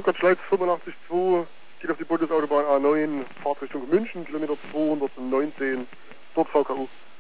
Rückwärts Schleiz 85,2, geht auf die Bundesautobahn A9, fahrt Richtung München, Kilometer 219, dort VKU.